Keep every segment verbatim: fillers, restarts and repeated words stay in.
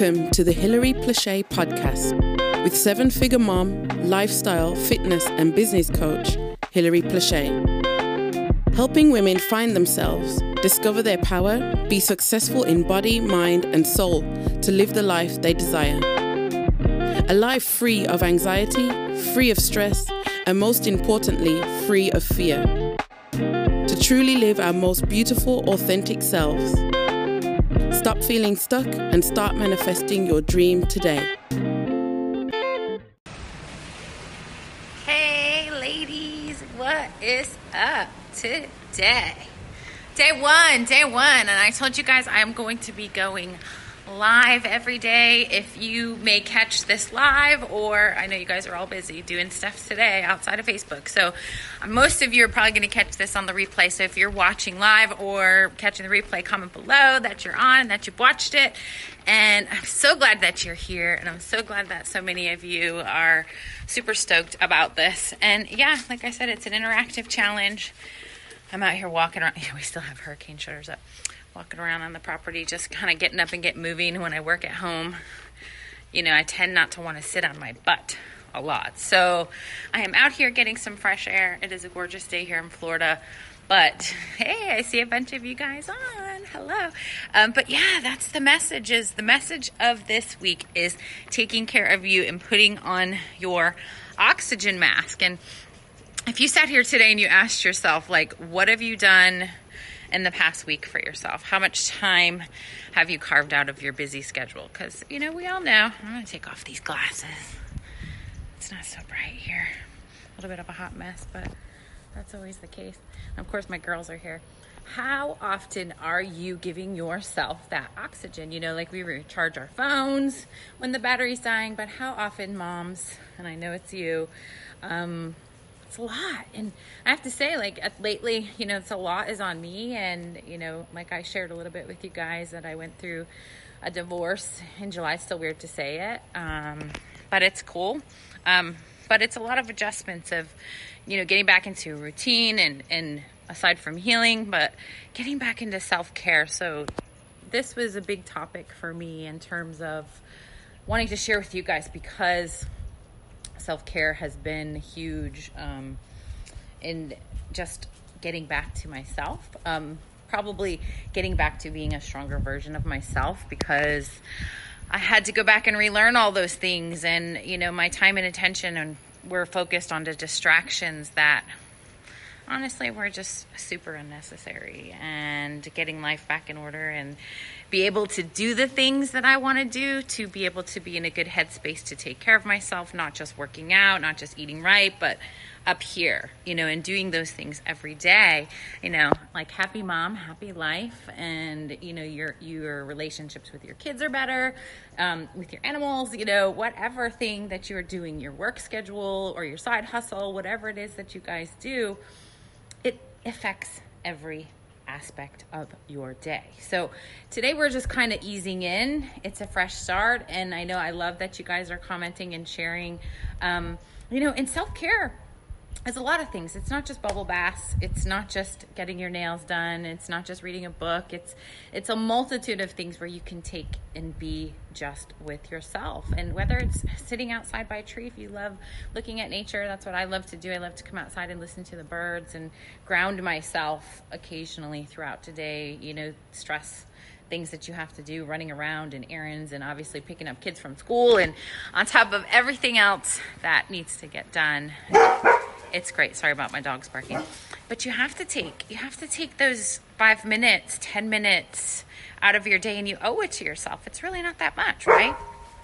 Welcome to the Hilary Plauché podcast with seven-figure mom, lifestyle, fitness and business coach, Hilary Plauché. Helping women find themselves, discover their power, be successful in body, mind and soul to live the life they desire. A life free of anxiety, free of stress, and most importantly, free of fear. To truly live our most beautiful, authentic selves. Stop feeling stuck and start manifesting your dream today. Hey ladies, what is up today? Day one, day one, and I told you guys I'm going to be going live every day. If you may catch this live, or I know you guys are all busy doing stuff today outside of Facebook, so most of you are probably going to catch this on the replay. So if you're watching live or catching the replay, comment below that you're on and that you've watched it. And I'm so glad that you're here, and I'm so glad that so many of you are super stoked about this. And yeah, like I said, it's an interactive challenge. I'm out here walking around. We still have hurricane shutters up. Walking around on the property, just kind of getting up and getting moving. When I work at home, you know, I tend not to want to sit on my butt a lot. So I am out here getting some fresh air. It is a gorgeous day here in Florida. But hey, I see a bunch of you guys on. Hello. Um, but yeah, that's the message. Is the message of this week is taking care of you and putting on your oxygen mask. And if you sat here today and you asked yourself, like, what have you done in the past week for yourself? How much time have you carved out of your busy schedule? Because, you know, we all know. I'm going to take off these glasses. It's not so bright here. A little bit of a hot mess, but that's always the case. And of course, my girls are here. How often are you giving yourself that oxygen? You know, like we recharge our phones when the battery's dying, but how often, moms, and I know it's you, um, it's a lot. And I have to say, like, lately, you know, it's a lot is on me. And, you know, like I shared a little bit with you guys that I went through a divorce in July. It's still weird to say it, um, but it's cool. Um, but it's a lot of adjustments of, you know, getting back into a routine and, and aside from healing, but getting back into self-care. So this was a big topic for me in terms of wanting to share with you guys, because self-care has been huge um, in just getting back to myself, um, probably getting back to being a stronger version of myself, because I had to go back and relearn all those things. And, you know, my time and attention and were focused on the distractions that honestly were just super unnecessary, and getting life back in order and be able to do the things that I want to do, to be able to be in a good headspace to take care of myself, not just working out, not just eating right, but up here, you know, and doing those things every day, you know, like happy mom, happy life. And, you know, your, your relationships with your kids are better, um, with your animals, you know, whatever thing that you're doing, your work schedule or your side hustle, whatever it is that you guys do, it affects every aspect of your day. So today we're just kind of easing in. It's a fresh start. And I know I love that you guys are commenting and sharing, um, you know, in self-care, it's a lot of things. It's not just bubble baths. It's not just getting your nails done. It's not just reading a book. It's it's a multitude of things where you can take and be just with yourself. And whether it's sitting outside by a tree, if you love looking at nature, that's what I love to do. I love to come outside and listen to the birds and ground myself occasionally throughout today. You know, stress things that you have to do, running around and errands, and obviously picking up kids from school, and on top of everything else that needs to get done. It's great. Sorry about my dogs barking. But you have to take, you have to take those five minutes, ten minutes out of your day, and you owe it to yourself. It's really not that much, right?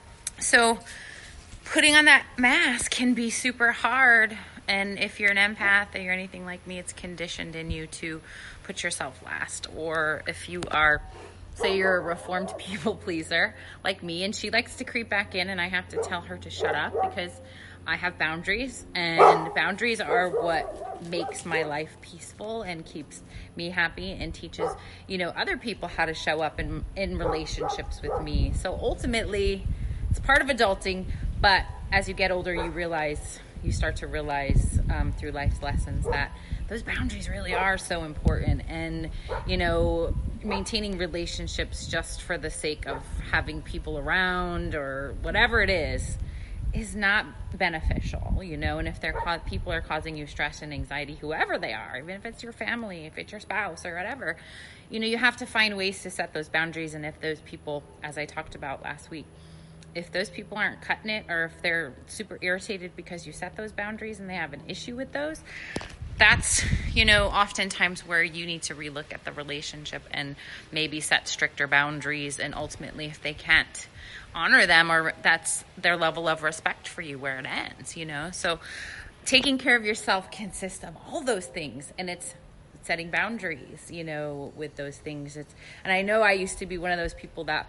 So putting on that mask can be super hard. And if you're an empath or you're anything like me, it's conditioned in you to put yourself last. Or if you are, say you're a reformed people pleaser like me, and she likes to creep back in, and I have to tell her to shut up, because I have boundaries, and boundaries are what makes my life peaceful and keeps me happy and teaches, you know, other people how to show up in, in relationships with me. So ultimately, it's part of adulting, but as you get older, you realize, you start to realize um, through life's lessons that those boundaries really are so important. And, you know, maintaining relationships just for the sake of having people around or whatever it is, is not beneficial, you know. And if they're ca- people are causing you stress and anxiety, whoever they are, even if it's your family, if it's your spouse or whatever, you know, you have to find ways to set those boundaries. And if those people, as I talked about last week, if those people aren't cutting it, or if they're super irritated because you set those boundaries and they have an issue with those, that's, you know, oftentimes where you need to relook at the relationship and maybe set stricter boundaries. And ultimately, if they can't honor them, or that's their level of respect for you, where it ends, you know. So taking care of yourself consists of all those things, and it's setting boundaries, you know, with those things. It's, and I know I used to be one of those people that,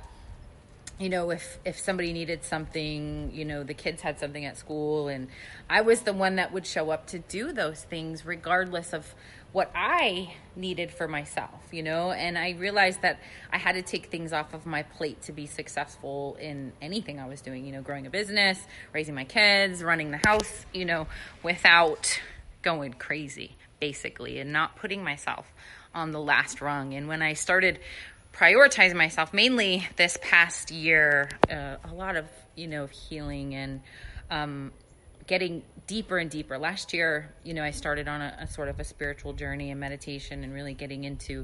you know, if, if somebody needed something, you know, the kids had something at school, and I was the one that would show up to do those things regardless of what I needed for myself, you know. And I realized that I had to take things off of my plate to be successful in anything I was doing, you know, growing a business, raising my kids, running the house, you know, without going crazy, basically, and not putting myself on the last rung. And when I started prioritize myself, mainly this past year, uh, a lot of, you know, healing and um, getting deeper and deeper. Last year, you know, I started on a, a sort of a spiritual journey and meditation, and really getting into,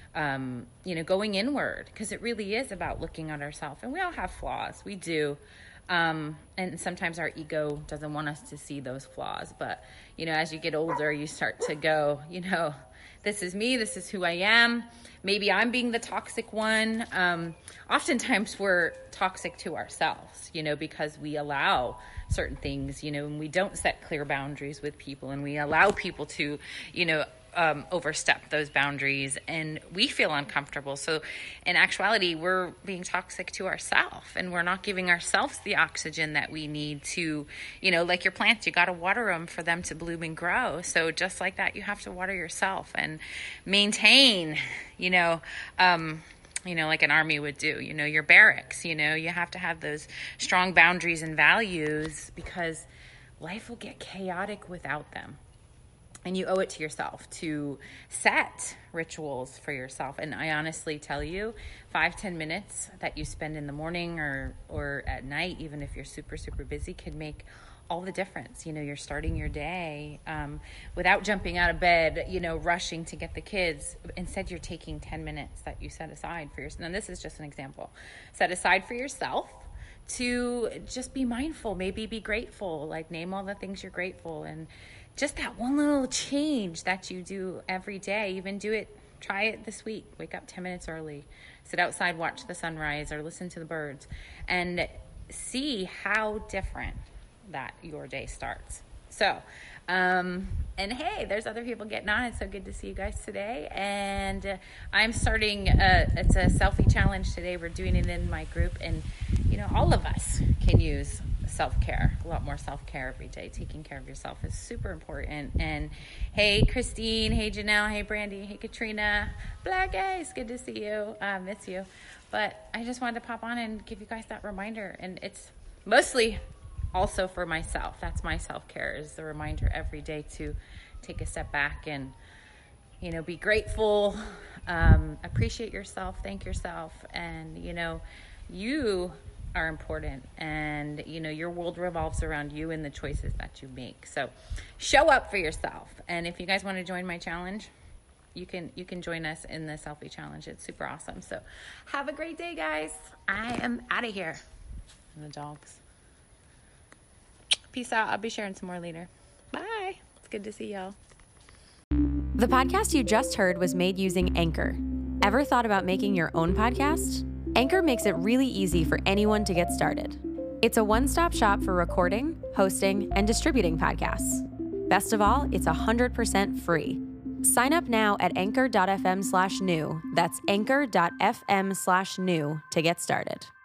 um, you know, going inward, because it really is about looking at ourselves. And we all have flaws. We do. Um, and sometimes our ego doesn't want us to see those flaws. But, you know, as you get older, you start to go, you know, this is me, this is who I am. Maybe I'm being the toxic one. Um, oftentimes we're toxic to ourselves, you know, because we allow certain things, you know, and we don't set clear boundaries with people, and we allow people to, you know, um, overstep those boundaries, and we feel uncomfortable. So in actuality, we're being toxic to ourselves, and we're not giving ourselves the oxygen that we need to, you know, like your plants, you got to water them for them to bloom and grow. So just like that, you have to water yourself and maintain, you know, um, you know, like an army would do, you know, your barracks, you know, you have to have those strong boundaries and values, because life will get chaotic without them. And you owe it to yourself to set rituals for yourself. And I honestly tell you, five, ten minutes that you spend in the morning or, or at night, even if you're super, super busy, can make all the difference. You know, you're starting your day um, without jumping out of bed, you know, rushing to get the kids. Instead, you're taking ten minutes that you set aside for yourself. And this is just an example. Set aside for yourself to just be mindful, maybe be grateful, like name all the things you're grateful. And just that one little change that you do every day, even do it, try it this week. Wake up ten minutes early, sit outside, watch the sunrise, or listen to the birds, and see how different that your day starts. So, um, and hey, there's other people getting on. It's so good to see you guys today. And uh, I'm starting, a, it's a selfie challenge today. We're doing it in my group, and, you know, all of us can use self-care, a lot more self-care every day. Taking care of yourself is super important. And hey, Christine, hey, Janelle, hey, Brandy, hey, Katrina, Black Ace, good to see you. I uh, miss you. But I just wanted to pop on and give you guys that reminder. And it's mostly also for myself. That's my self-care, is the reminder every day to take a step back and, you know, be grateful, um, appreciate yourself, thank yourself. And, you know, you are important, and, you know, your world revolves around you and the choices that you make. So show up for yourself. And if you guys want to join my challenge, you can you can join us in the selfie challenge. It's super awesome. So have a great day, guys. I am out of here. And the dogs. Peace out. I'll be sharing some more later. Bye. It's good to see y'all. The podcast you just heard was made using Anchor. Ever thought about making your own podcast? Anchor makes it really easy for anyone to get started. It's a one-stop shop for recording, hosting, and distributing podcasts. Best of all, it's one hundred percent free. Sign up now at anchor.fm slash new. That's anchor.fm slash new to get started.